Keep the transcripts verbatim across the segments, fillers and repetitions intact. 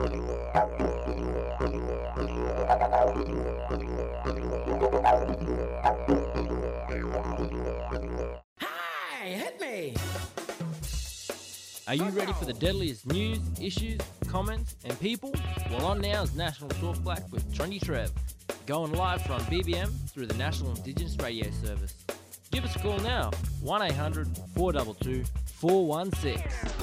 Hey, hit me! Are you ready for the deadliest news, issues, comments, and people? Well, on now is National Talk Black with Trendy Trev, going live from B B M through the National Indigenous Radio Service. Give us a call now, one eight hundred four two two four one six.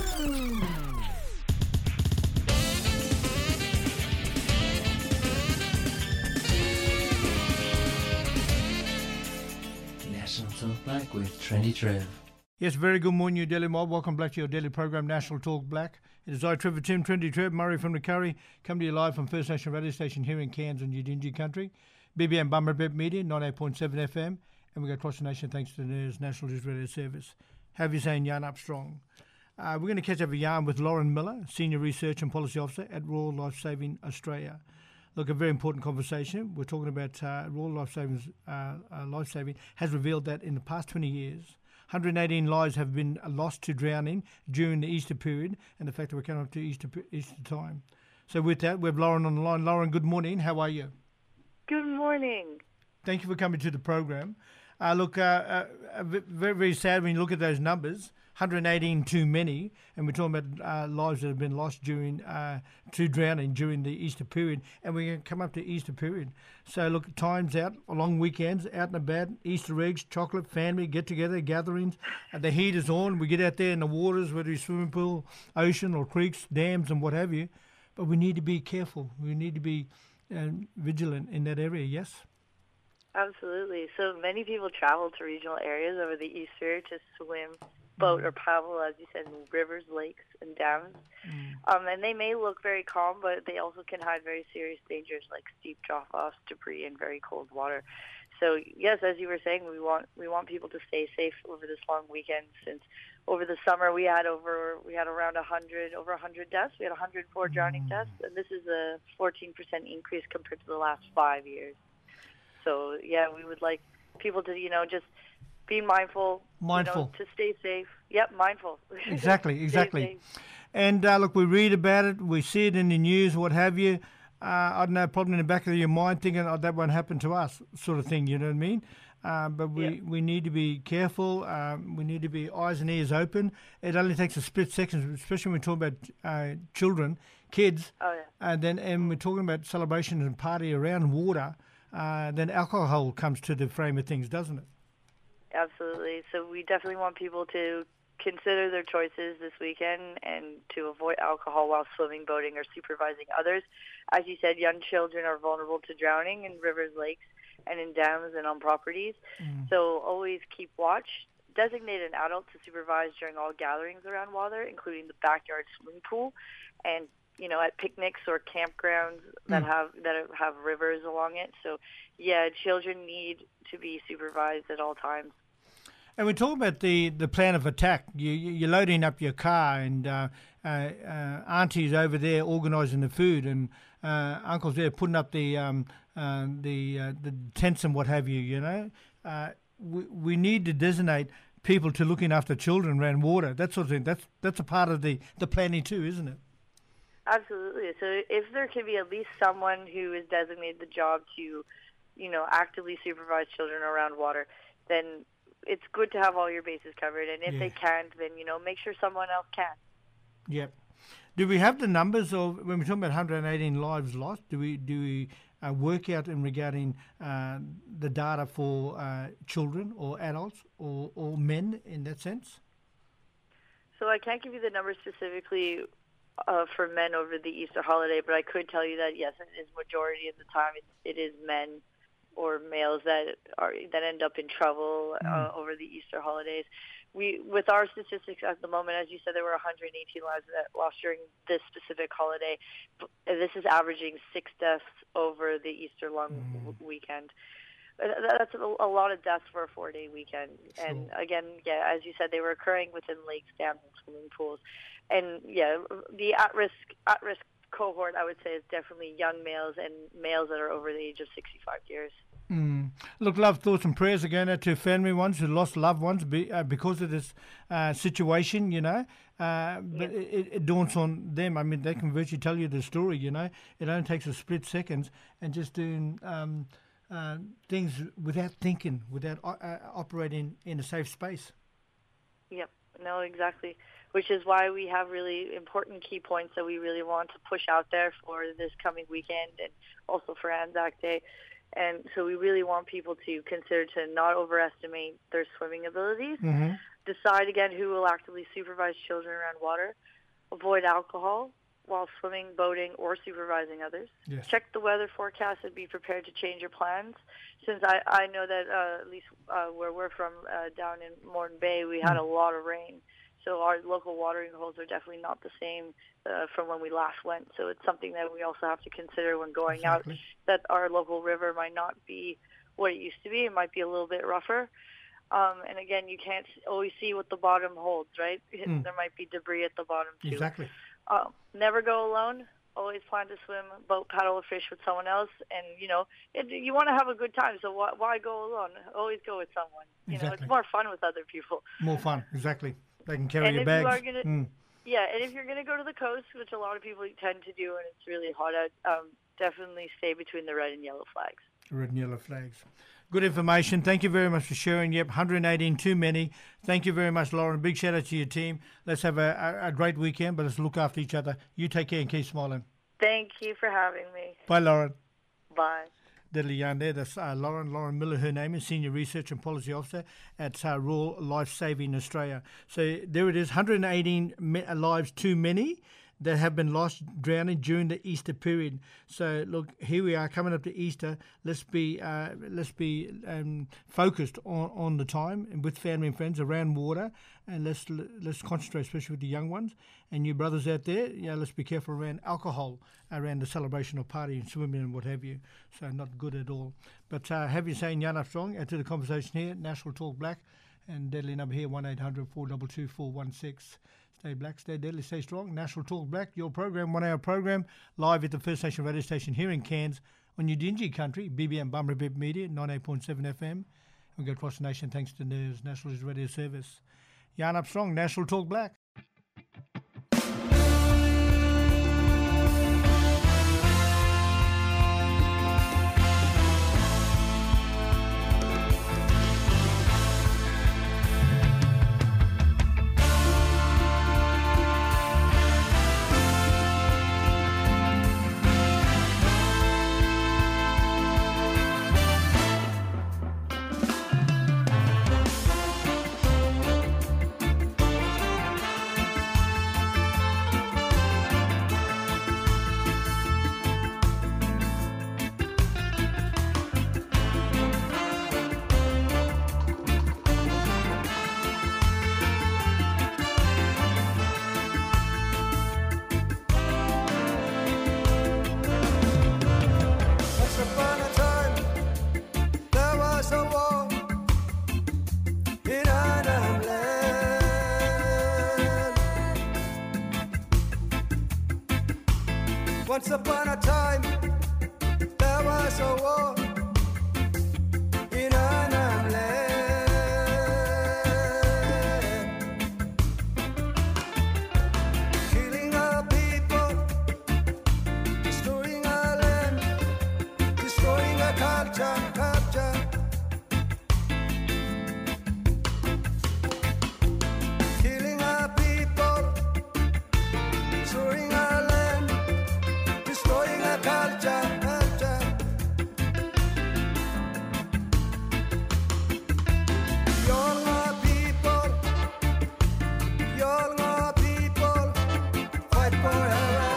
National Talk Black with Trendy Trev. Yes, very good morning, you Daily Mob. Welcome back to your daily program, National Talk Black. It is I, Trevor Tim, Trendy Trev, Murray from the Curry, come to you live from First National Radio Station here in Cairns on Udingi Country, B B M Bummerbet Media, ninety-eight point seven F M, and we go across the nation thanks to the N E R S National News Radio Service. Have you saying yarn up strong? Uh, we're going to catch up a yarn with Lauren Miller, Senior Research and Policy Officer at Royal Life Saving Australia. Look, a very important conversation. We're talking about uh, Royal Life Saving, uh, uh, Life Saving has revealed that in the past twenty years, one hundred eighteen lives have been lost to drowning during the Easter period, and the fact that we're coming up to Easter Easter time. So with that, we have Lauren on the line. Lauren, good morning. How are you? Good morning. Thank you for coming to the program. Uh, look, uh, uh, very, very sad when you look at those numbers. one hundred eighteen too many, and we're talking about uh, lives that have been lost during uh, to drowning during the Easter period, and we're going to come up to Easter period. So look, time's out, long weekends, out and about, Easter eggs, chocolate, family, get-together, gatherings, and the heat is on. We get out there in the waters, whether it's swimming pool, ocean or creeks, dams and what have you, but we need to be careful. We need to be uh, vigilant in that area, yes? Absolutely. So many people travel to regional areas over the Easter to swim, boat, or paddle, as you said, in rivers, lakes, and dams. Mm. Um, and they may look very calm, but they also can hide very serious dangers like steep drop-offs, debris, and very cold water. So yes, as you were saying, we want we want people to stay safe over this long weekend. Since over the summer we had over we had around a hundred over a hundred deaths. We had one hundred four drowning deaths, and this is a fourteen percent increase compared to the last five years. So yeah, we would like people to you know just be mindful, mindful you know, to stay safe. Yep, mindful. Exactly, exactly. And uh, look, we read about it, we see it in the news, what have you. Uh, I don't know, probably in the back of your mind thinking, oh, that won't happen to us, sort of thing, you know what I mean? Uh, but we, yep. we need to be careful. Um, we need to be eyes and ears open. It only takes a split second, especially when we talk about uh, children, kids. Oh, yeah. And then and we're talking about celebrations and party around water. Uh, then alcohol comes to the frame of things, doesn't it? Absolutely. So we definitely want people to consider their choices this weekend and to avoid alcohol while swimming, boating, or supervising others. As you said, young children are vulnerable to drowning in rivers, lakes, and in dams and on properties. Mm. So always keep watch. Designate an adult to supervise during all gatherings around water, including the backyard swimming pool, and you know, at picnics or campgrounds that mm. have that have rivers along it. So, yeah, children need to be supervised at all times. And we talk about the, the plan of attack. You, you're loading up your car, and uh, uh, uh, auntie's over there organising the food, and uh, uncle's there putting up the um, uh, the uh, the tents and what have you. You know, uh, we we need to designate people to looking after children around water. That sort of thing. That's that's a part of the, the planning too, isn't it? Absolutely. So if there can be at least someone who is designated the job to, you know, actively supervise children around water, then it's good to have all your bases covered. And if yeah. they can't, then, you know, make sure someone else can. Yep. Do we have the numbers of, when we're talking about one hundred eighteen lives lost, do we do we uh, work out in regarding uh, the data for uh, children or adults or, or men in that sense? So I can't give you the numbers specifically Uh, for men over the Easter holiday, but I could tell you that yes, it is majority of the time it, it is men or males that are that end up in trouble uh, mm. over the Easter holidays. We, with our statistics at the moment, as you said, there were one hundred eighteen lives that lost during this specific holiday. This is averaging six deaths over the Easter long mm. w- weekend. That's a lot of deaths for a four-day weekend. Sure. And again, yeah, as you said, they were occurring within lakes, dams, and swimming pools. And yeah, the at-risk at-risk cohort, I would say, is definitely young males and males that are over the age of sixty-five years. Mm. Look, love, thoughts and prayers again out to family ones who lost loved ones be, uh, because of this uh, situation, you know. Uh, but Yeah. it, it dawns on them. I mean, they can virtually tell you the story, you know. It only takes a split seconds and just doing um, uh, things without thinking, without o- uh, operating in a safe space. Yep. No, exactly. Which is why we have really important key points that we really want to push out there for this coming weekend and also for Anzac Day. And so we really want people to consider to not overestimate their swimming abilities. Mm-hmm. Decide again who will actively supervise children around water. Avoid alcohol while swimming, boating, or supervising others. Yes. Check the weather forecast and be prepared to change your plans. Since I, I know that uh, at least uh, where we're from uh, down in Moreton Bay, we had Mm. a lot of rain. So our local watering holes are definitely not the same uh, from when we last went. So it's something that we also have to consider when going Exactly. out, that our local river might not be what it used to be. It might be a little bit rougher. Um, and again, you can't always see what the bottom holds, right? Mm. There might be debris at the bottom too. Exactly. Uh, never go alone. Always plan to swim, boat, paddle, or fish with someone else. And, you know, it, you want to have a good time, so why, why go alone? Always go with someone. You know, Exactly. it's more fun with other people. More fun, exactly. They can carry And your if you bags. are gonna- Mm. Yeah, and if you're going to go to the coast, which a lot of people tend to do, and it's really hot out, um, definitely stay between the red and yellow flags. Red and yellow flags. Good information. Thank you very much for sharing. Yep, one hundred eighteen too many. Thank you very much, Lauren. Big shout out to your team. Let's have a, a, a great weekend, but let's look after each other. You take care and keep smiling. Thank you for having me. Bye, Lauren. Bye. Deadly yarn there. That's uh, Lauren. Lauren Miller, her name is Senior Research and Policy Officer at uh, Royal Life Saving Australia. So there it is, one hundred eighteen me- lives too many that have been lost drowning during the Easter period. So look, here we are coming up to Easter. Let's be uh, let's be um, focused on, on the time and with family and friends around water, and let's let's concentrate, especially with the young ones and you brothers out there. Yeah, let's be careful around alcohol, around the celebration of party and swimming and what have you. So not good at all. But uh, have you saying Jan Armstrong, add to the conversation here, National Talk Black, and deadly number here one eight hundred four two two four one six. Stay black, stay deadly, stay strong. National Talk Black, your program, one hour program, live at the First Nation radio station here in Cairns on Udinji country, B B M Bummer Bip Media, ninety-eight point seven F M. We go across the nation thanks to NERS, National Radio Service. Jan Armstrong, National Talk Black. Once upon a time, there was a war in Arnhem Land. Once upon a time, there was a war in Arnhem Land. Killing our people, destroying our land, destroying our culture, culture. Killing our people, destroying our land, destroying our culture, culture. Young our people, young our people, fight for our right.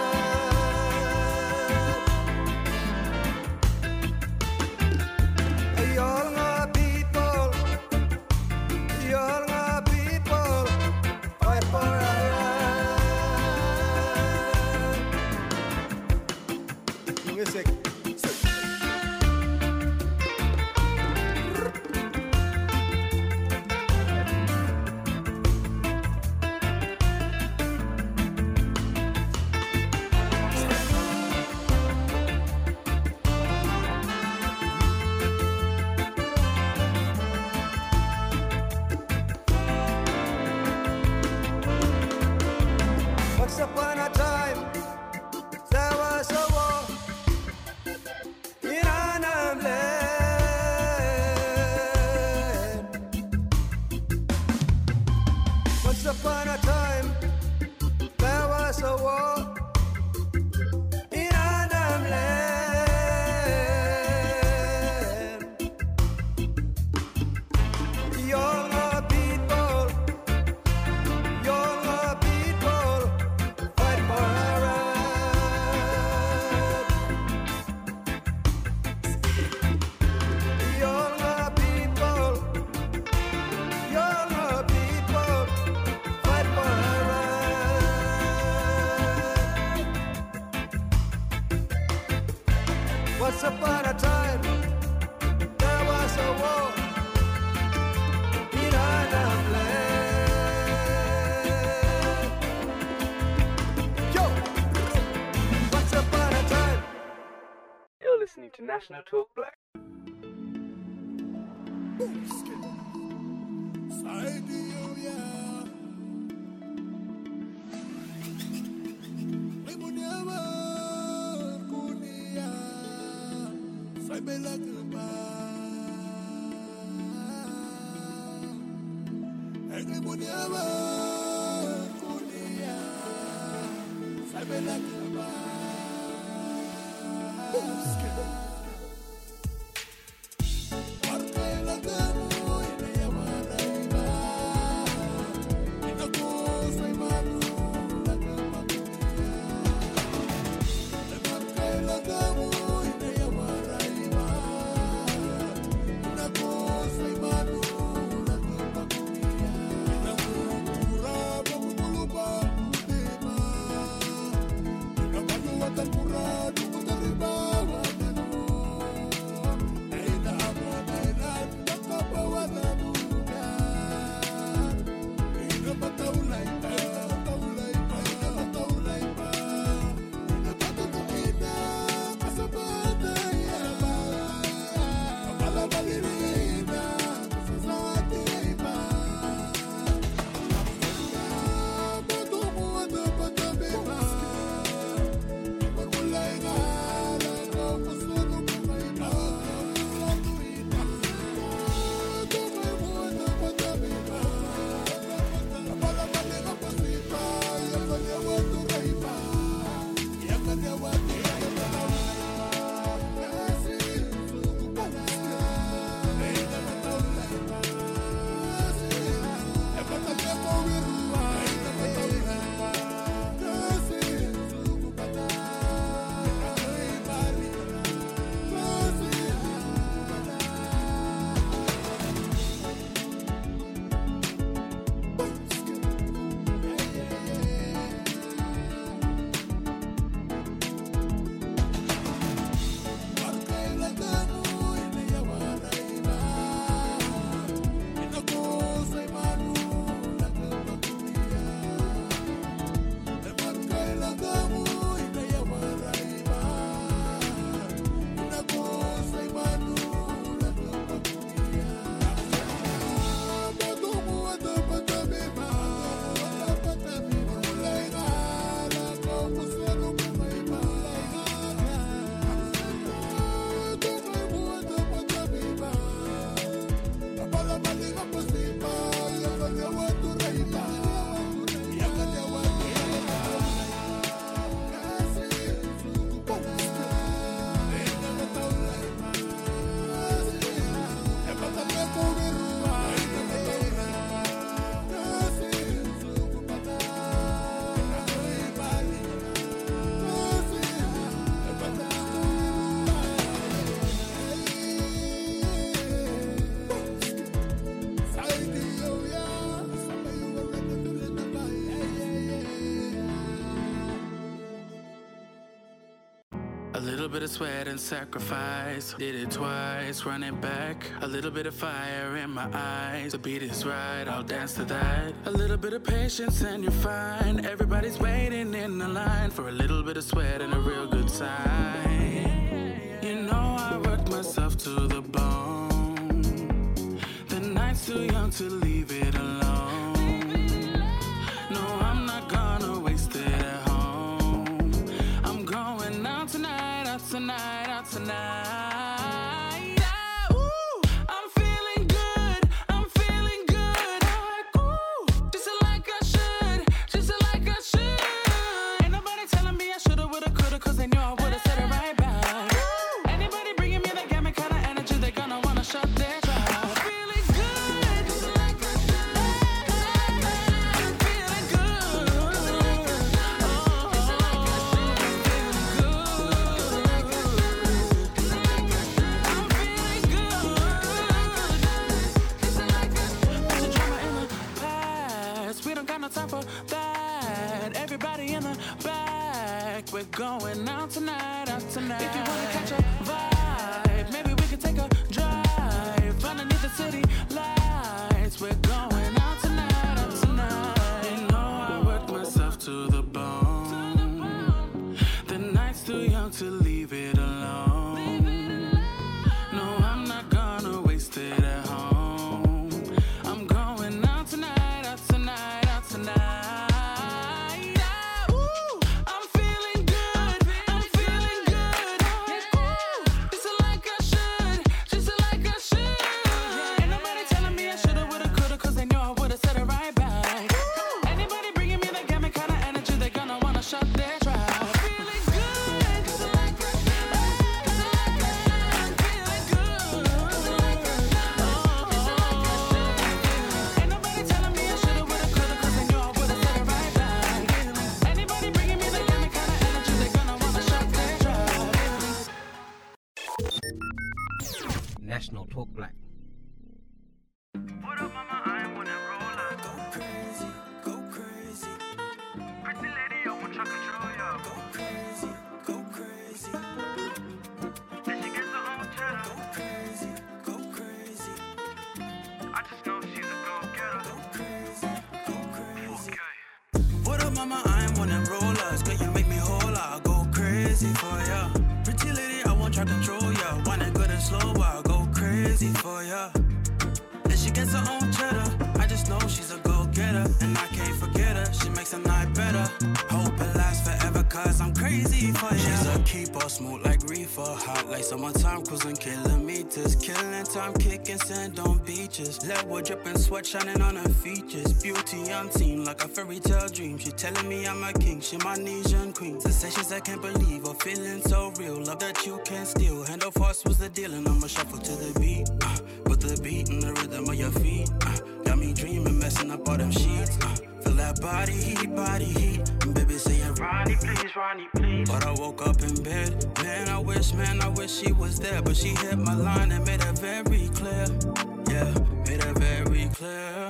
Once upon a time, there was a war in another land. Yo! Once upon a time. You're listening to National Talk Black. A little bit of sweat and sacrifice, did it twice, run it back. A little bit of fire in my eyes, the beat is right, I'll dance to that. A little bit of patience and you're fine. Everybody's waiting in the line for a little bit of sweat and a real good sign. You know I worked myself to the bone. The night's too young to leave it alone. No, I'm not gonna waste it at home. I'm going out tonight, out tonight, out tonight. Ah, ooh, I'm feeling good, I'm feeling good. Like, ooh, just like I should, just like I should. Ain't nobody telling me I shoulda, woulda, coulda, cause they knew I woulda said it right back. Anybody bringing me that gamma kind of energy, they gonna wanna shut their trap. I'm feeling good, just like I should. I'm feeling good. Oh, just like I should. Feeling good. We're going out tonight, out tonight. If you wanna catch a vibe, maybe we could take a drive underneath the city lights. We're going out tonight, out tonight. You know I work myself to the bone. The night's too young to leave it alone. No, I'm not gonna waste it at home. I'm going out tonight, out tonight, out tonight. National Talk Black. What up, mama? I wanna roll out. Go crazy, go crazy. Pretty lady, I want to control ya. Go crazy, go crazy. Then she gets her own cheddar. Go crazy, go crazy. I just know she's a go-getter. Go crazy, go crazy. Okay. What up, mama? I am one of them rollers. Girl, you make me whole. I'll go crazy for ya. Pretty lady, I won't try to control ya. Want it good and slow, I'll go crazy for ya. And she gets her own cheddar. I just know she's a go-getter, and I can't forget her. She makes a night better. Hope it lasts forever, cause I'm crazy for ya. She's a keeper, smooth like reefer. Hot like summertime, cruising kilometers. Killing time, kicking sand on beaches. Level dripping, sweat shining on her features. Beauty unseen like a fairy tale dream. She telling me I'm a king, she my Nesian queen. Sensations I can't believe, or feeling so real. Love that you can't steal. Hand of hearts was the deal, and I'ma shuffle to the beat. Uh, with the beat and the rhythm of your feet. Uh, got me dreaming, messing up all them sheets. Uh, feel that body heat, body heat. And baby saying, Ronnie, please, Ronnie, please. But I woke up in bed. Man, I wish, man, I wish she was there. But she hit my line and made it very clear. Yeah, made it very clear.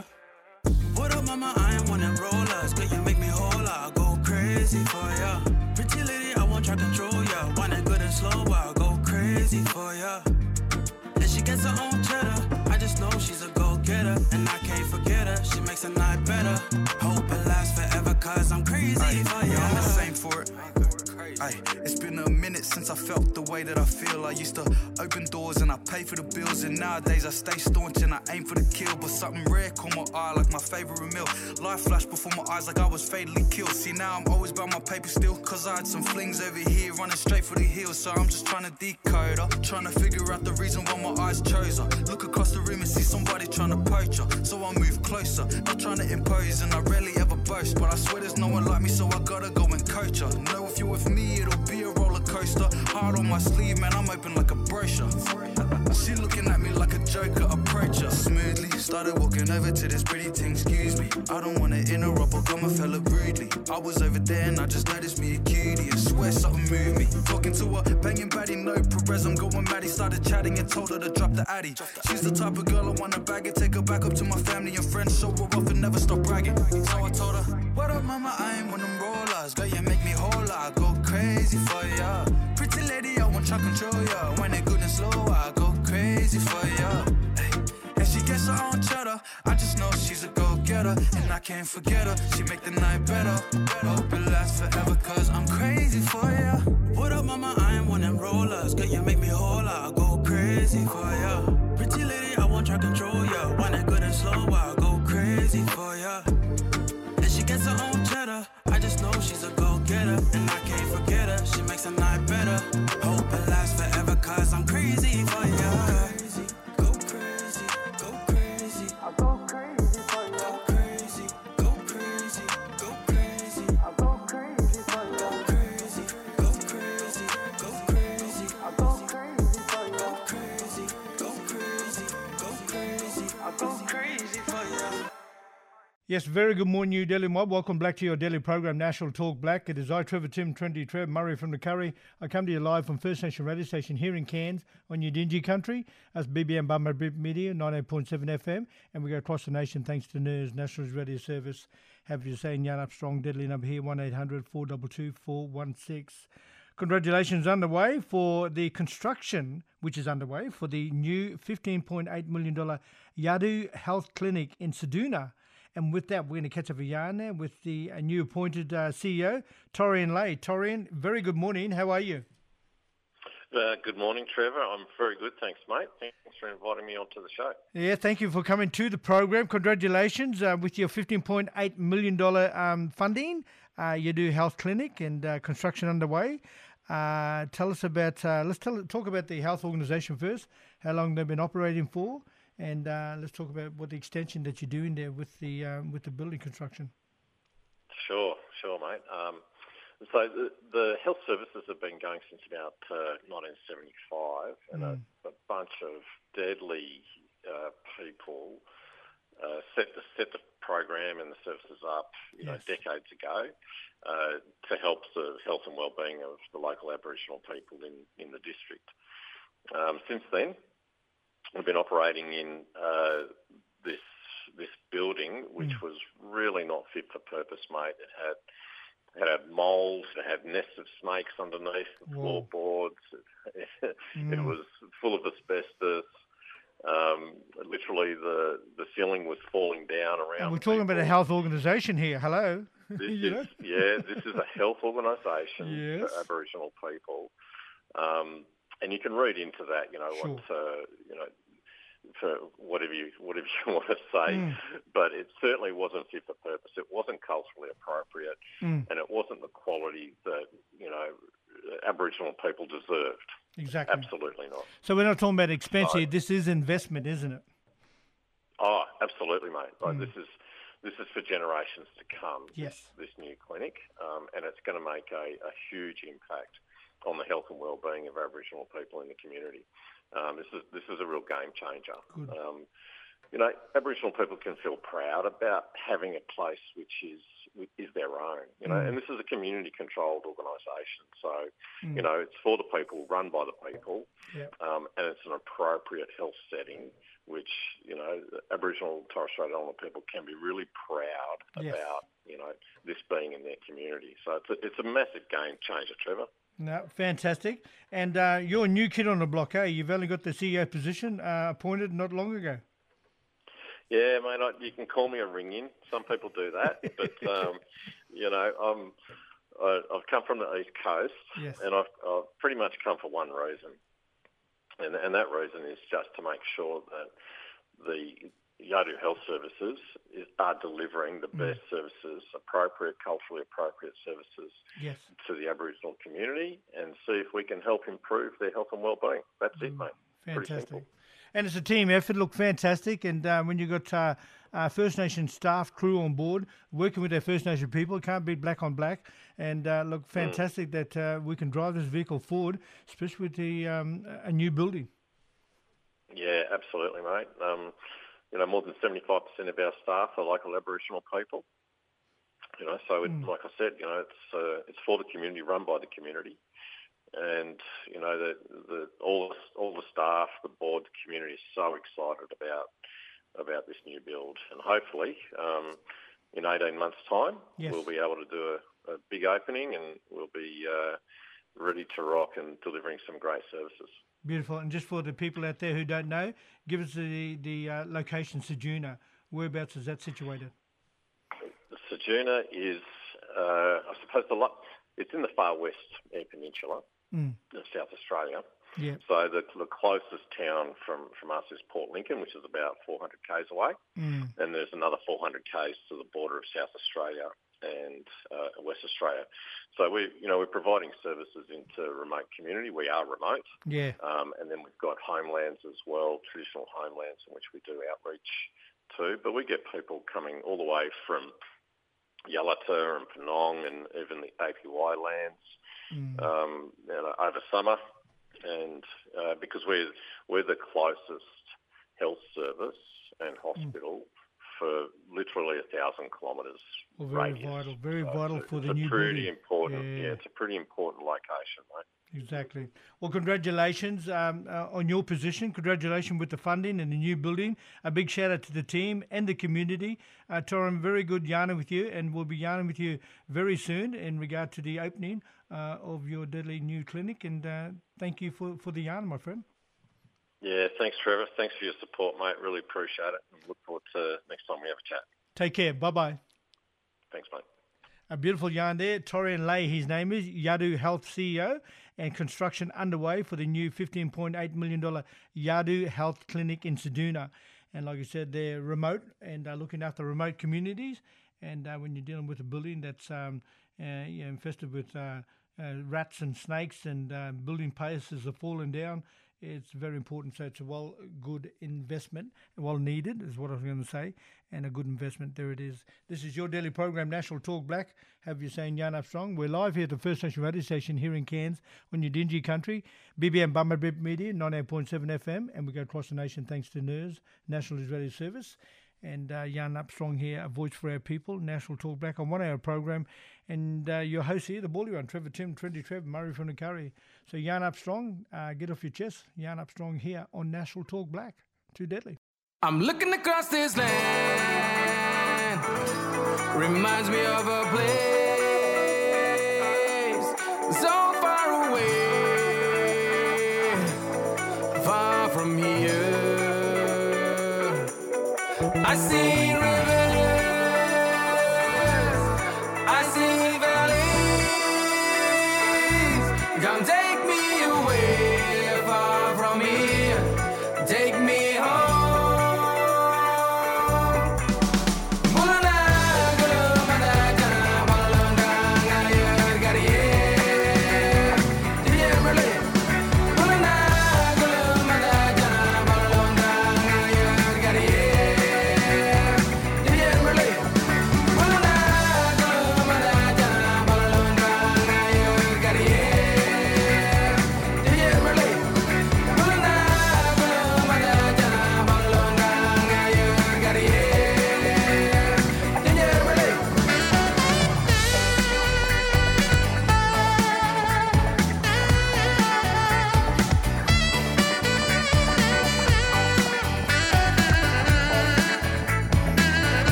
What up, mama? I am one of them rollers. Girl, you make me whole. I'll go crazy for ya. Pretty lady, I won't try to control ya. Want it good and slow, I'll go crazy for ya. And she gets her own cheddar. I just know she's a go-getter, and I can't forget her. She makes a night better. Hope it lasts forever, cause I'm crazy Aye, for ya. yeah, I'm the same for it. Aye, it's been a minute since I felt the way that I feel. I used to open doors and I pay for the bills, and nowadays I stay staunch and I aim for the kill. But something rare caught my eye like my favourite meal. Life flashed before my eyes like I was fatally killed. See, now I'm always about my paper still, cause I had some flings over here running straight for the hills. So I'm just trying to decode her, trying to figure out the reason why my eyes chose her. Look across the room and see somebody trying to poach her, so I move closer, not trying to impose, and I rarely ever boast. But I swear there's no one like me, so I gotta go and coach her. Know if you're with me, it'll be a roller coaster. Hard on my sleeve, man, I'm open like a brochure. She looking at me like a joker, approach her smoothly. Started walking over to this pretty thing, excuse me. I don't wanna interrupt or come a fella rudely. I was over there and I just noticed me a cutie. I swear something moved me. Talking to her, banging baddie, no Perez, I'm going Maddie. Started chatting and told her to drop the addy. She's the type of girl I wanna bag it, take her back up to my family and friends, show her off and never stop bragging. So I told her, what up, mama? I ain't one of them rollers. Girl, you make me whole, I go crazy for ya. Pretty lady, I won't try control ya. When it good and slow, I go crazy for ya. Hey. And she gets her own cheddar. I just know she's a go-getter, and I can't forget her. She make the night better. Hope it lasts forever, cause I'm crazy for ya. What up, mama? I am one of them rollers. Girl, you make me whole, I go crazy for ya. Pretty lady, I won't try control ya. Want it good and slow, I go crazy for ya. And she gets her own cheddar. I just know she's a go-getter, and I can't forget her. She makes the night better. Hope it lasts forever, cause I'm crazy for ya. Go crazy, go crazy. I go crazy for ya. Go crazy, go crazy, go crazy. I go crazy for ya. Go crazy, Yes, very good morning, New Delhi Mob. Welcome back to your daily program, National Talk Black. It is I, Trevor Tim, Trendy Trev, Murray from the Curry. I come to you live from First Nation Radio Station here in Cairns on Udingi country. That's B B M Bummer Bip Media, ninety-eight point seven F M. And we go across the nation thanks to N E R S, National Radio Service. Happy to say, Nyan Up Strong, deadly number here, one eight hundred four two two four one six. Congratulations underway for the construction, which is underway, for the new fifteen point eight million dollars Yadu Health Clinic in Seduna. And with that, we're going to catch up a yarn there with the uh, new appointed uh, C E O, Torian Lay. Torian, very good morning. How are you? Uh, good morning, Trevor. I'm very good, thanks, mate. Thanks for inviting me onto the show. Yeah, thank you for coming to the program. Congratulations uh, with your fifteen point eight million dollars um, funding. Uh, you do health clinic and uh, construction underway. Uh, tell us about, uh, let's tell, talk about the health organisation first, how long they've been operating for, and uh, let's talk about what the extension that you're doing there with the um, with the building construction. Sure, sure, mate. Um, so the, the health services have been going since about uh, nineteen seventy-five, and Mm. a, a bunch of deadly uh, people uh, set the set the program and the services up, you know, Yes. decades ago uh, to help the health and well-being of the local Aboriginal people in, in the district. Um, since then, we've been operating in uh, this this building, which Mm. was really not fit for purpose, mate. It had it had mould, it had nests of snakes underneath the Whoa. floorboards. It, it Mm. was full of asbestos. Um, literally, the the ceiling was falling down around. And we're talking about a people. health organisation here. Hello. This You know? is yeah, this is a health organisation Yes. for Aboriginal people, um, and you can read into that, you know, Sure. what uh, you know, for whatever you whatever you want to say, Mm. but it certainly wasn't fit for purpose. It wasn't culturally appropriate, Mm. and it wasn't the quality that you know Aboriginal people deserved. Exactly. Absolutely not. So we're not talking about expense Right. here. This is investment, isn't it? Oh, absolutely, mate. Like, Mm. This is this is for generations to come. Yes. This, this new clinic, um, and it's going to make a, a huge impact on the health and well-being of Aboriginal people in the community. Um, this is this is a real game changer. Good. Um, you know, Aboriginal people can feel proud about having a place which is is their own. You know, Mm. and this is a community-controlled organisation, so Mm. you know it's for the people, run by the people, Yeah. um, and it's an appropriate health setting, which you know Aboriginal and Torres Strait Islander people can be really proud Yes. about. You know, this being in their community, so it's a, it's a massive game changer, Trevor. No, fantastic. And uh, you're a new kid on the block, eh? You've only got the C E O position uh, appointed not long ago. Yeah, mate, I, you can call me a ring-in. Some people do that, but um, you know, I'm I, I've come from the East Coast, Yes. and I've, I've pretty much come for one reason, and and that reason is just to make sure that the Yadu Health Services is, are delivering the best services, appropriate, culturally appropriate services Yes. to the Aboriginal community, and see if we can help improve their health and well-being. That's it, mate. Pretty Fantastic. simple. And it's a team effort. Look, fantastic. And uh, when you've got uh, uh, First Nation staff, crew on board, working with their First Nation people, it can't beat black on black. And uh, look, fantastic that uh, we can drive this vehicle forward, especially with the um, a new building. Yeah, absolutely, mate. Um, you know, more than seventy-five percent of our staff are local Aboriginal people. You know, so it, like I said, you know, it's uh, it's for the community, run by the community, and you know, the the all the, all the staff, the board, the community is so excited about about this new build, and hopefully, um, in eighteen months' time, Yes. we'll be able to do a, a big opening, and we'll be uh, ready to rock and delivering some great services. Beautiful. And just for the people out there who don't know, give us the, the uh, location, Sejuna. Whereabouts is that situated? Sejuna is, uh, I suppose, the lo- it's in the far west Eyre Peninsula Mm. of South Australia. Yeah. So the, the closest town from, from us is Port Lincoln, which is about four hundred kays away. Mm. And there's another four hundred kays to the border of South Australia and uh, West Australia. So we, you know, we're providing services into remote community. We are remote. Yeah. Um, and then we've got homelands as well, traditional homelands in which we do outreach to. But we get people coming all the way from Yalata and Penong and even the A P Y lands Mm. um, you know, over summer. And uh, because we're, we're the closest health service and hospital for literally a thousand kilometres Well, very radius. vital, very So vital it's a- for the it's new a pretty building. important. Yeah. Yeah. it's a pretty important location, mate. Exactly. Well, congratulations um, uh, on your position. Congratulations with the funding and the new building. A big shout out to the team and the community. Uh, Torin, very good yarning with you, and we'll be yarning with you very soon in regard to the opening uh, of your deadly new clinic. And uh, thank you for, for the yarn, my friend. Yeah, thanks, Trevor. Thanks for your support, mate. Really appreciate it. And look forward to next time we have a chat. Take care. Bye-bye. Thanks, mate. A beautiful yarn there. Torian Lay, his name is, Yadu Health C E O, and construction underway for the new fifteen point eight million dollars Yadu Health Clinic in Seduna. And like I said, they're remote and uh, looking after remote communities. And uh, when you're dealing with a building that's um, uh, you know, infested with uh, uh, rats and snakes and uh, building places are falling down, it's very important. So it's a well good investment, well needed is what I was going to say, and a good investment. There it is. This is your daily program, National Talk Black. Have you saying Yarn Up Strong? We're live here at the First Nation Radio Station here in Cairns on your Dingy country. B B M Bummer Bip Media, ninety-eight point seven F M, and we go across the nation thanks to N E R S, National Israeli Service. And uh, Yarn Up Strong here, a voice for our people, National Talk Black on one hour program. And uh, your host here, the Bully one, Trevor Tim, Trendy Trev, Murray from the Curry. So Yarn Up Strong, uh, get off your chest. Yarn Up Strong here on National Talk Black. Too deadly. I'm looking across this land, reminds me of a place so far away, far from here. I see rivers, I see valleys. Come take me away, far from here. Take me home.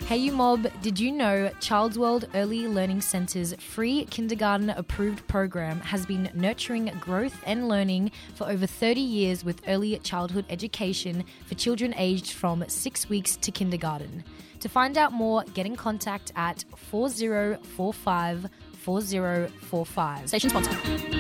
Hey you mob, did you know Child's World Early Learning Centre's free kindergarten approved program has been nurturing growth and learning for over thirty years with early childhood education for children aged from six weeks to kindergarten. To find out more, get in contact at four zero four five four zero four five. Station sponsor.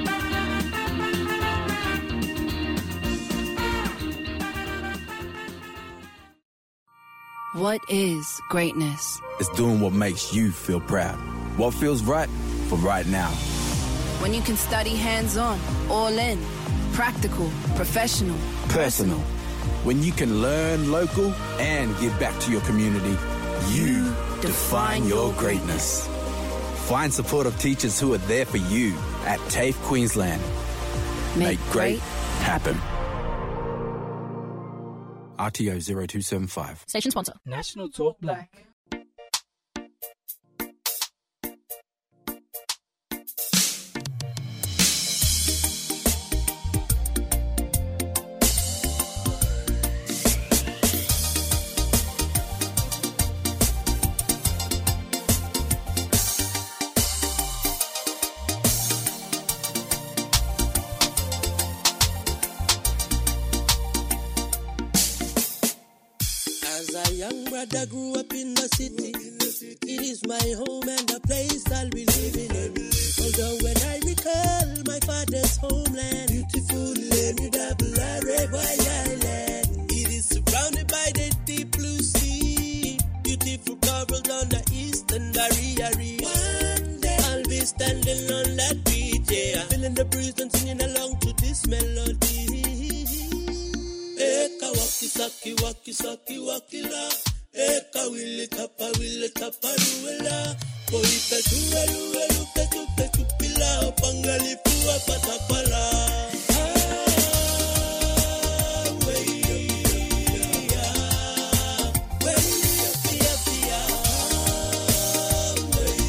What is greatness? It's doing what makes you feel proud. What feels right for right now. When you can study hands-on, all in, practical, professional, Personal. When you can learn local and give back to your community, you define your greatness. Find supportive teachers who are there for you at TAFE Queensland. Make great happen. R T O zero two seven five. Station sponsor. National Talk Black. I grew up in the city. It is my home and the place I'll be living in. Although when I recall my father's homeland, beautiful Lemudabla Island, it is surrounded by the deep blue sea. Beautiful corals on the east and the Riari. One day I'll be standing on that beach, yeah, feeling the breeze and singing along to this melody. Eka waki saki waki saki waki la. Eka wili tapa wili tapa ruela. Koipe tuwe luwe lupe tupe tupila. Pangali fuwa patapala. Ah, wey, yeah. Wey, pia, pia. Wey,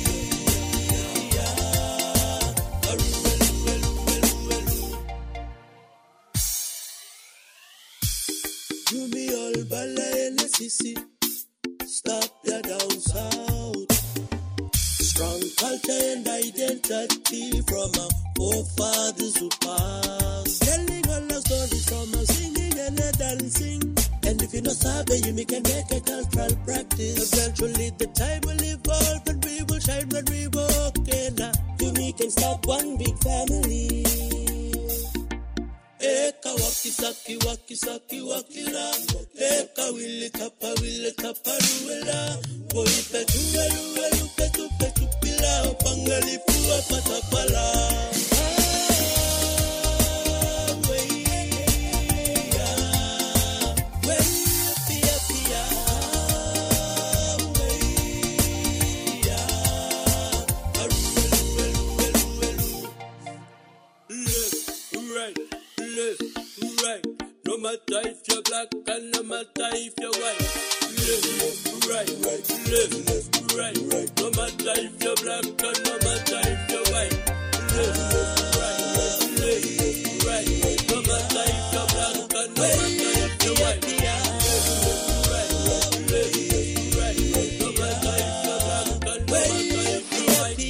yeah. Aruwe, luwe, luwe, luwe, luwe. You me all bala ene sisi. Stop the down south. Strong culture and identity from our forefathers who passed. Telling all our stories from our singing and a dancing. And if you know sabe, you make can make a cultural practice. Eventually the time will evolve and we will shine when we walk in. You me can start one big family. Eka waki saki waki saki waki la. Eka wili tapa wili tapa ruela. Koipe tuwe luwe lupe tupe tupila. Pangali fuwa patapala. Ah, wey, yeah. Wey, pia, pia. Wey, yeah. Aruwe, luwe, luwe, luwe, luwe. Left, right. Left, right, no matter if you're black and no matter if you're white. Left, right, right, left, left, right, right, no matter if you're black and no matter if you're white. Left, right, right, left, right, right, no matter if you're black and no matter if you're white. Left, right, right, left, right, right, no matter if you're black and no matter if you're white.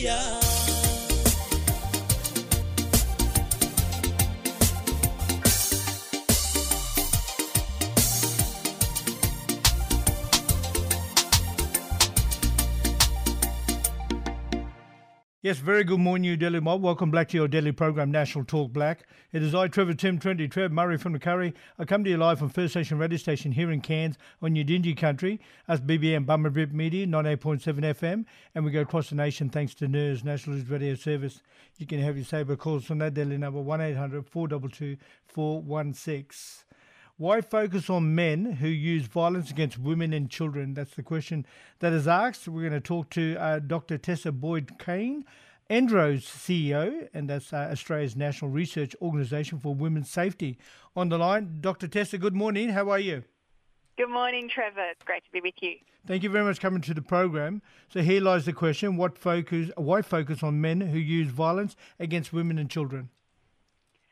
Yes, very good morning, New Delhi mob. Welcome back to your daily program, National Talk Black. It is I, Trevor Tim, twenty Trev, Murray from the Curry. I come to you live from First Nation Radio Station here in Cairns on Udingi country. That's B B M Bummerbip Media, ninety-eight point seven F M. And we go across the nation thanks to N E R S, National News Radio Service. You can have your saber calls on that Delhi number one eight hundred four two two four one six. Why focus on men who use violence against women and children? That's the question that is asked. We're going to talk to uh, Doctor Tessa Boyd-Cain, Endro's C E O, and that's uh, Australia's National Research Organisation for Women's Safety. On the line, Doctor Tessa, good morning. How are you? Good morning, Trevor. It's great to be with you. Thank you very much for coming to the program. So here lies the question, what focus, why focus on men who use violence against women and children?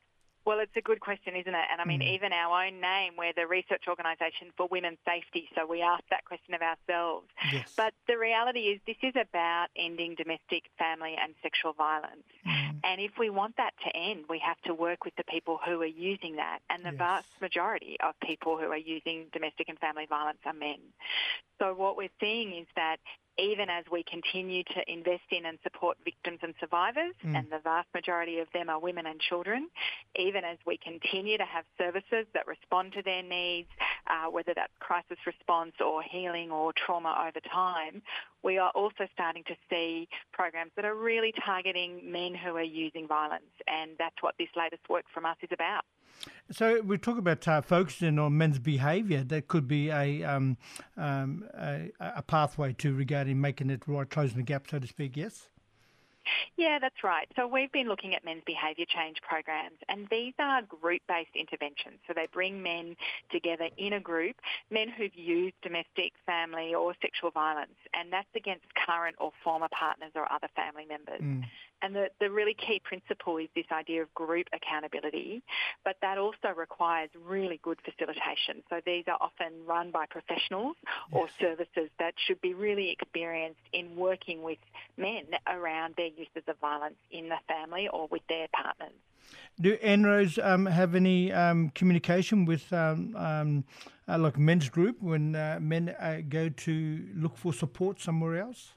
Well, it's a good question, isn't it? And I mean, Mm. even our own name, we're the research organisation for women's safety, so we ask that question of ourselves. Yes. But the reality is this is about ending domestic, family and sexual violence. Mm. And if we want that to end, we have to work with the people who are using that. And the Yes. vast majority of people who are using domestic and family violence are men. So what we're seeing is that even as we continue to invest in and support victims and survivors, Mm. and the vast majority of them are women and children, even as we continue to have services that respond to their needs, uh, whether that's crisis response or healing or trauma over time, we are also starting to see programs that are really targeting men who are using violence, and that's what this latest work from us is about. So we talk about uh, focusing on men's behaviour. That could be a, um, um, a a pathway to regarding making it right, closing the gap, so to speak. Yes. Yeah, that's right. So we've been looking at men's behaviour change programs, and these are group-based interventions. So they bring men together in a group, men who've used domestic, family or sexual violence, and that's against current or former partners or other family members. Mm. And the, the really key principle is this idea of group accountability, but that also requires really good facilitation. So these are often run by professionals or services that should be really experienced in working with men around their uses of violence in the family or with their partners. Do N R Os um, have any um, communication with um, um, uh, like men's group when uh, men uh, go to look for support somewhere else?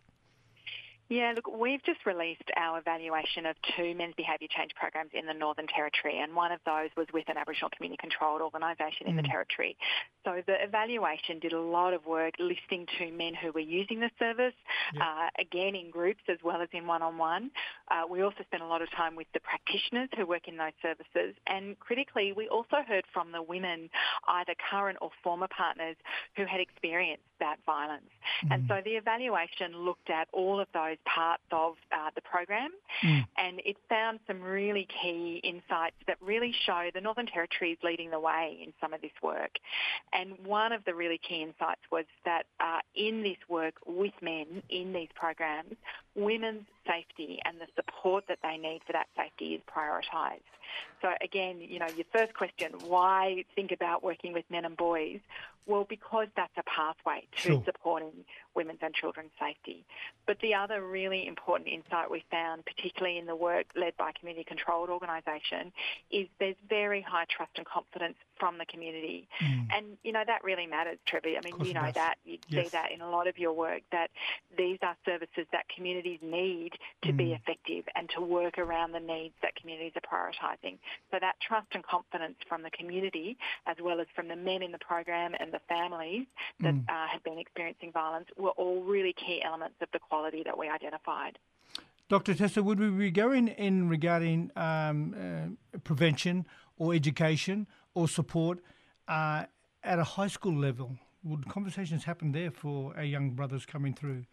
Yeah, look, we've just released our evaluation of two men's behaviour change programs in the Northern Territory, and one of those was with an Aboriginal community-controlled organisation in Mm. the Territory. So the evaluation did a lot of work listening to men who were using the service, Yeah. uh, again in groups as well as in one-on-one. Uh, we also spent a lot of time with the practitioners who work in those services, and critically, we also heard from the women, either current or former partners, who had experienced that violence. And so the evaluation looked at all of those parts of uh, the program, Mm. and it found some really key insights that really show the Northern Territory is leading the way in some of this work. And one of the really key insights was that uh, in this work with men in these programs, women's safety and the support that they need for that safety is prioritised. So again, you know, your first question, why think about working with men and boys? Well, because that's a pathway to Sure. supporting women's and children's safety. But the other really important insight we found, particularly in the work led by a community-controlled organisation, is there's very high trust and confidence from the community. Mm. And, you know, that really matters, Trevor. I mean, course you it know does. that. You see Yes. that in a lot of your work, that these are services that communities need to be Mm. effective and to work around the needs that communities are prioritising. So that trust and confidence from the community, as well as from the men in the program and the families that Mm. uh, had been experiencing violence, were all really key elements of the quality that we identified. Doctor Tessa, would we be going in regarding um, uh, prevention or education or support uh, at a high school level? Would conversations happen there for our young brothers coming through?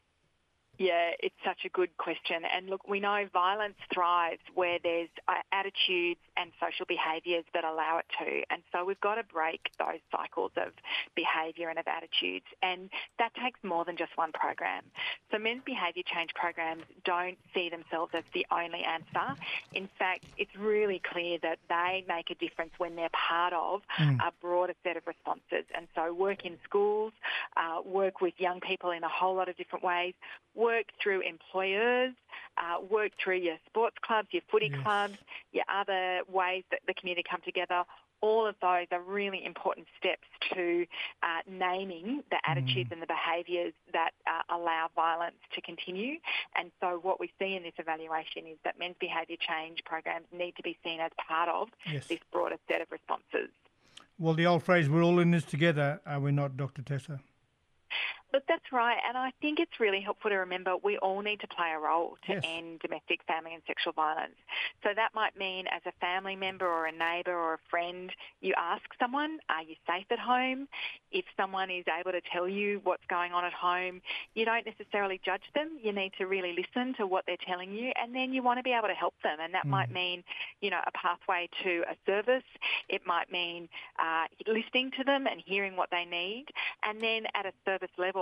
Yeah, it's such a good question. And look, we know violence thrives where there's uh, attitudes and social behaviours that allow it to. And so we've got to break those cycles of behaviour and of attitudes. And that takes more than just one program. So men's behaviour change programs don't see themselves as the only answer. In fact, it's really clear that they make a difference when they're part of Mm. a broader set of responses. And so work in schools, uh, work with young people in a whole lot of different ways, work through employers, uh, work through your sports clubs, your footy Yes. clubs, your other ways that the community come together. All of those are really important steps to uh, naming the attitudes and the behaviours that uh, allow violence to continue. And so what we see in this evaluation is that men's behaviour change programs need to be seen as part of Yes. this broader set of responses. Well, the old phrase, we're all in this together, are we not, Doctor Tessa? Look, that's right. And I think it's really helpful to remember we all need to play a role to Yes. end domestic, family and sexual violence. So that might mean as a family member or a neighbour or a friend, you ask someone, are you safe at home? If someone is able to tell you what's going on at home, you don't necessarily judge them. You need to really listen to what they're telling you, and then you want to be able to help them. And that Mm. might mean, you know, a pathway to a service. It might mean uh, listening to them and hearing what they need. And then at a service level,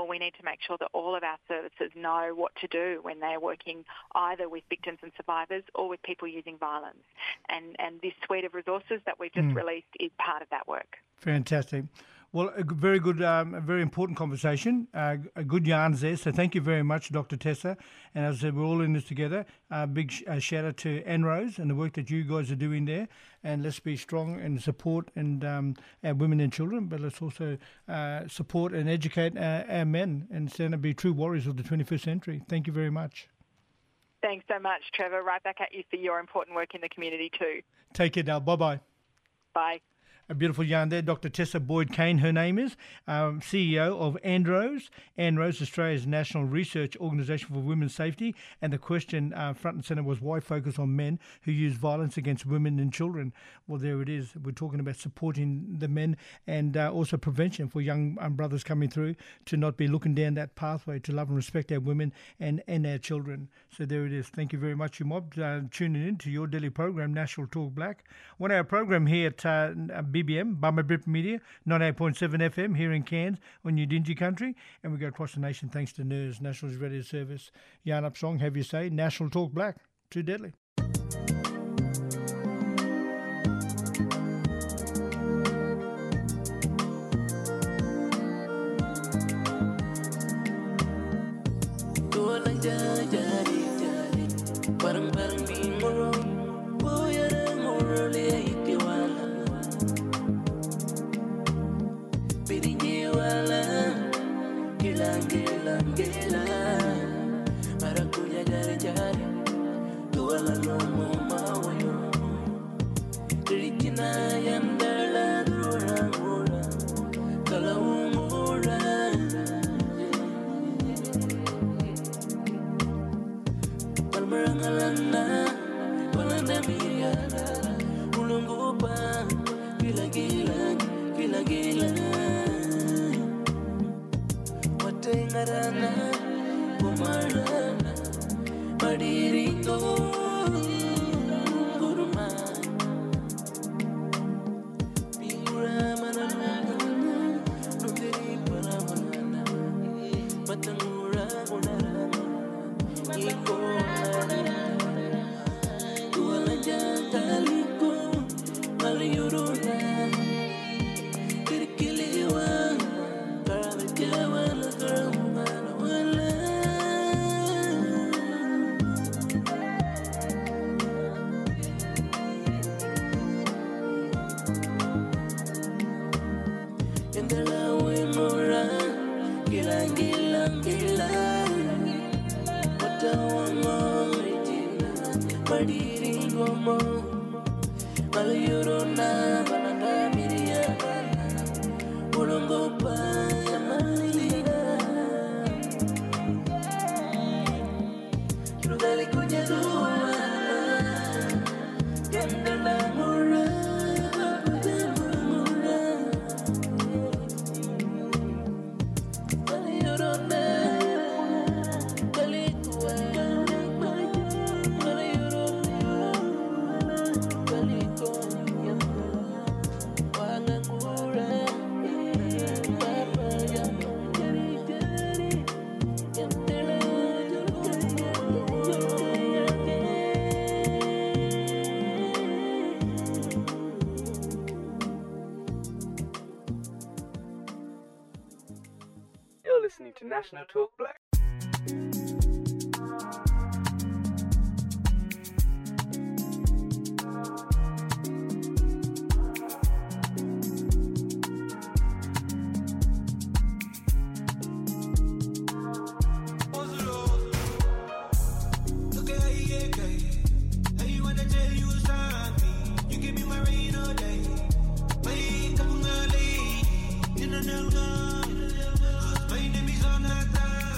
therefore we need to make sure that all of our services know what to do when they're working either with victims and survivors or with people using violence. And, and this suite of resources that we've just Mm. released is part of that work. Fantastic. Well, a g- very good, um, a very important conversation, uh, a good yarns there. So thank you very much, Doctor Tessa. And as I said, we're all in this together. Uh, big sh- uh, shout out to Anrose and the work that you guys are doing there. And let's be strong and support and um, our women and children, but let's also uh, support and educate our, our men and stand and be true warriors of the twenty-first century. Thank you very much. Thanks so much, Trevor. Right back at you for your important work in the community too. Take care now. Bye-bye. Bye. A beautiful yarn there. Doctor Tessa Boyd-Kane, her name is, um, C E O of Androse. Androse, Australia's national research organisation for women's safety. And the question uh, front and centre was, why focus on men who use violence against women and children? Well, there it is. We're talking about supporting the men and uh, also prevention for young um, brothers coming through to not be looking down that pathway to love and respect our women and, and our children. So there it is. Thank you very much, you mob, uh, tuning in to your daily program, National Talk Black. One of our program here at uh, B B M, Bummer Bip Media, ninety-eight point seven F M here in Cairns on Udinji country. And we go across the nation thanks to N E R S, National Radio Service. Yarn up song, have you say, National Talk Black. Too deadly. Barang-barang di moro, boyare moro le ikiwala. Piringi wala, gilang gilang gilang. Marakunya jari jari, tuwala no mawayo. Dirikina yandala dura mura, kalau mura. Malmarangalana, walanda miyana, ulungupa, gila gila, gila gila. Watengarana, kumarana, madiringo, kuruma. Pira manana, nundiri paramana, matangura unara, iko. Listening to National Talk Black. My name is Jonathan.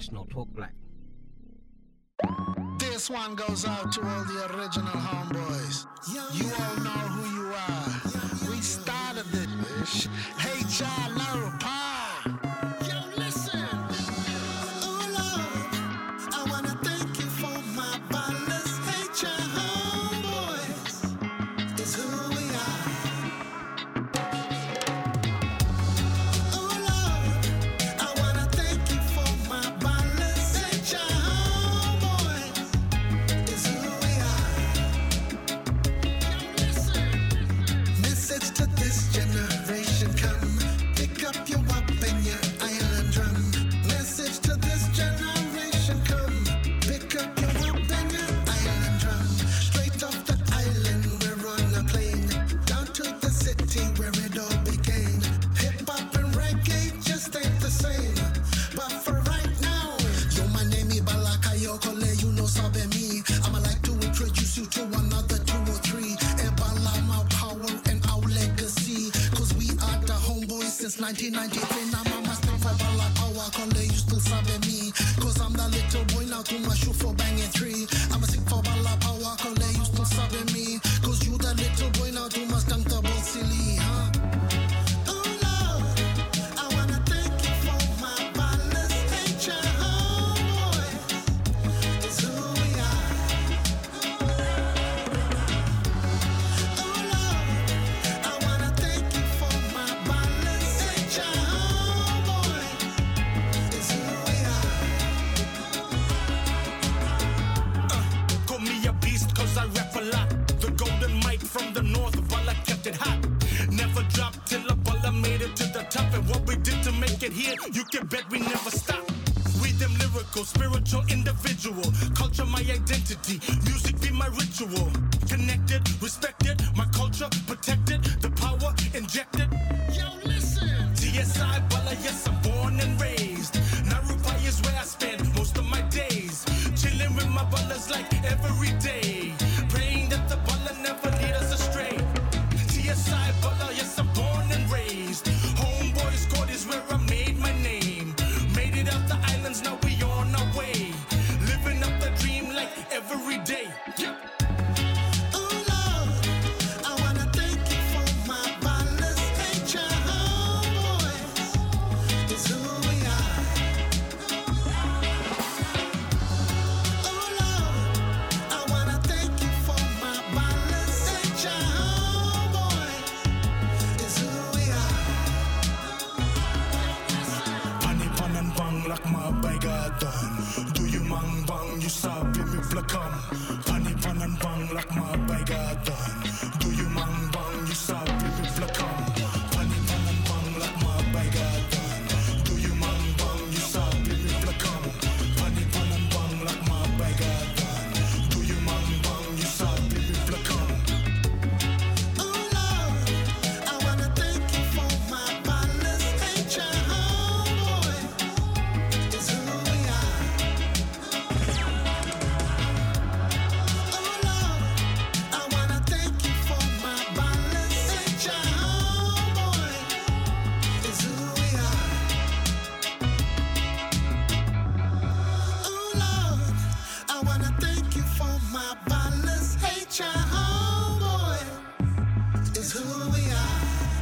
National Talk Black. This one goes out to all the original homeboys. You all know who you are. We started this. Hey, child, no pa. Yo, listen. Oh, Lord, I want to thank you for my ballers. Hey, child, homeboys. It's who we are. Oh, Lord, I want to thank you for my ballers. Hey, child, homeboys. It's who we are. Yo, listen. Message to this generation, come pick up your weapon, your island drum. Message to this generation, come pick up your weapon, your island drum. Straight off the island, we're on a plane down to the city where it all began. Hip hop and reggae just ain't the same, but for right now, yo, my name is Balaka Yokole, you know sabe me. I'ma like to introduce you to another two or three. Ebala, my power and our legacy. Cause we are the homeboys since nineteen ninety-three. Now mama stick for Bala power, Kole, you still sabe me. Cause I'm the little boy now to my shoe for banging three. I'm a sick for Bala power, Kole, you still sabe me. Cause you the little boy now to my comfortable silly, huh? Oh Lord, I wanna thank you for my ballers. Hey, child, homeboys. It's who we are. Oh Lord, I wanna thank you for my ballers. Hey, child, homeboys. It's who we are. Uh, call me a beast cause I rap a lot. The golden mic from the north, Bala kept it hot. Never dropped till a Bala made it to the top. And what we did to make it here, you can bet we never stop. We them lyrical, spiritual, individual. Culture my identity, music be my ritual. Connected, respected, my culture protected. The power injected. Yo, listen. T S I Bala, yes, I'm born and raised. Narupai is where I spend most of my days. Chilling with my Balas like every day. Praying that the Bala never lead us astray. T S I Bala, yes, I'm born and raised. Homeboys Court is where I made my name. Made it out the islands, now we on our way. Living up the dream like every day. Yeah. Oh Lord, I wanna thank you for my ballers. Hey, child, homeboys. It's who we are. Oh Lord, I wanna thank you for my ballers. Hey, child, homeboys. It's who we are. Pani pan and bang like my bagadan. Do you mang bang, you sabi me plakam. Pani pan and bang like my bagadan. Do you mang bang, you sabi me plakam. Pani pan and bang like my bagadan. Do you mang bang, you sabi me plakam. Pani pan and bang like my bagadan. Do you mang bang, you sabi me plakam. Oh Lord, I wanna thank you for my ballers. Hey, child, homeboys. It's who we are. Oh Lord, I wanna thank you for my ballers. Hey, child, homeboys. It's who we are. Oh Lord, I wanna thank you for my ballers. Hey, child, homeboys. It's who we are.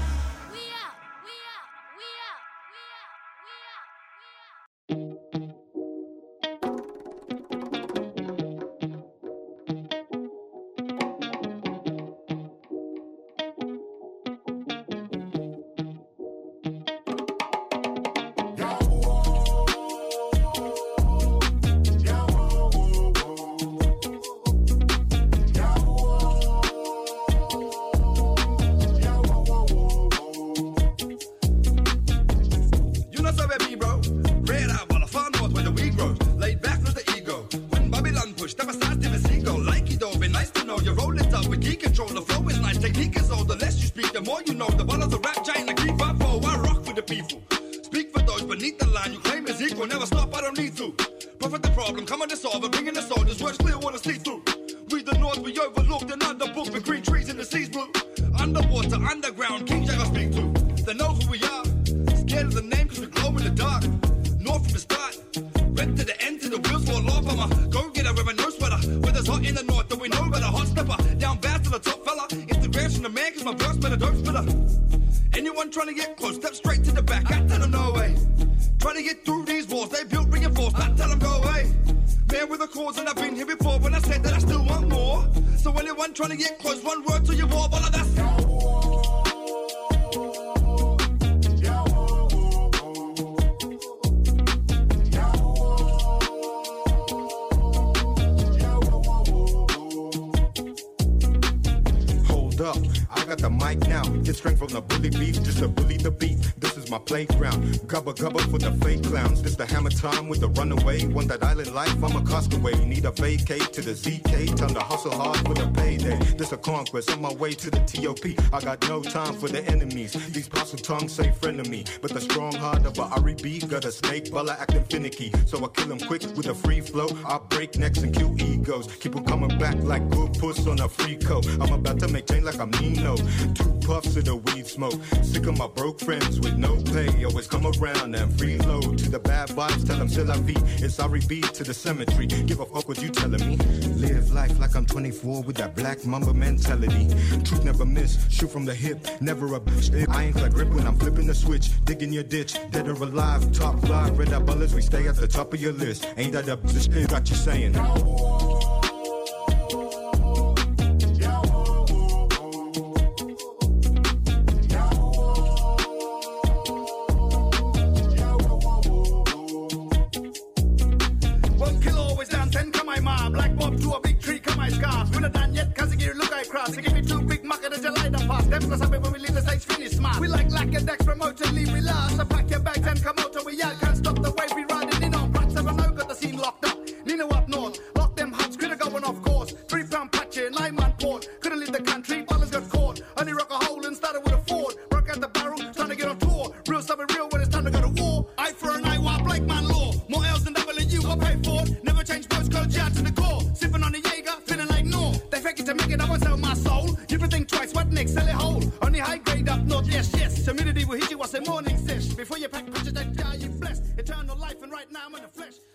You know so baby bro. Red out while I far north where the weed grows. Laid back with the ego. When Babylon push, step aside to the ego. Like it though, been nice to know you roll it up with key control. The flow is nice, technique is old. The less you speak, the more you know. The ball of the rap giant, I keep up. Oh, I rock with the people. Speak for those beneath the line. You claim is equal, never stop. I don't need to. Profit the problem, come on to solve it. Bringing the soldiers, words clear, wanna see through. We the north, we overlooked another book with green trees in the seas blue. Underwater, underground, kings I gotta speak to. They know who we are. Scared of the name cause we glow in the dark. North from the start. Red the trying to get close, step straight to the back. I tell them no way. Trying to get through these walls, they built reinforced. I tell them go away. Man with a cause, and I've been here before when I said that I still want more. So anyone trying to get close, one word to your wall, all of that's. Up. I got the mic now. Get strength from the bully beef, just to bully the beat. This is my playground. Gubba gubba for the fake clowns. This the hammer time with the runaway. Want that island life? I'm a castaway. Need a vacate to the Z K. Time to hustle hard for the payday. This a conquest on my way to the T O P. I got no time for the enemies. These parcel tongues say friend of me, but the strong heart of a R E B got a snake baller acting finicky. So I kill him quick with a free flow. I break necks and kill egos. Keep on coming back like good puss on a free coat. I'm about to make change like I'm Nino. Two puffs of the weed smoke. Sick of my broke friends with no pay. Always come around and freeload. To the bad vibes, tell them still I be. It's R E B to the cemetery. Give a fuck what you telling me. Live life like I'm twenty-four with that black mamba mentality. Truth never miss. Shoot from the hip. Never a bitch. I ain't like grip when I'm flipping the switch. Digging your ditch. Dead or alive. Top five. Red eye bullets. We stay at the top of your list. Ain't that a bitch? Got you saying. So give me two big mucker that you light up past them. Cause I bet when we leave the stage finish smart. We like lack and decks promote and leave we last. So pack your bags and come out and we out. Can't stop the way we riding in on. Brats have a no got the scene locked up. Nino up north. Lock them huts, coulda going off course. Three pound patchy, nine man port. Couldn't leave the country, ballers got caught. Only rock a hole and started with a Ford. Broke out the barrel, trying to get on tour. Real stuff is real when it's time to go to war. Eye for an eye, while Blake man law. More L's than W, I pay for it. Never change postcodes, yeah to the core. Sipping on the Jaeger, feeling like no. They fake it to make it, I won't sell my soul. You can think twice, what next? Sell it whole. Only high grade up north, yes, yes. Humidity will hit you, what's a morning sesh. Before you pack pictures, that guy you blessed. Eternal life, and right now I'm in the flesh.